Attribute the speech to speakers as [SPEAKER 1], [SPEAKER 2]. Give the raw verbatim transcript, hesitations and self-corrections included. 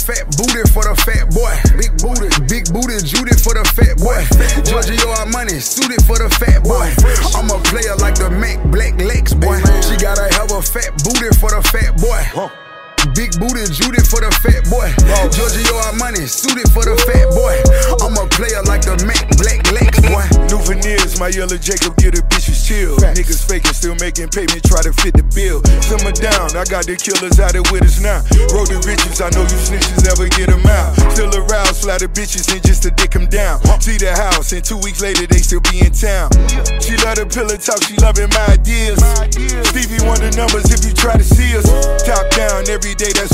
[SPEAKER 1] fat booty for the fat boy. Big booty, big booty, Judy for the fat boy. Giorgio Armani, suited for the fat boy. I'm a player like the Mac Black Lex boy. She gotta have a fat booty for the fat boy. Big booty Judy for the fat boy. Giorgio Armani, suited for the fat boy. I'm a player like the Mac Black Lex boy.
[SPEAKER 2] New veneers, my yellow Jacob get a bitches chill. Facts. Niggas faking, still making payment, try to fit the bill. Simmer down, I got the killers out there with us now. Road to riches, I know you snitches never get them out. Still aroused, fly the bitches in just to dick them down. See the house, and two weeks later they still be in town. She love the pillow talk, she loving my ideas. Stevie Wonder numbers if you try to see us. Top down every day, that's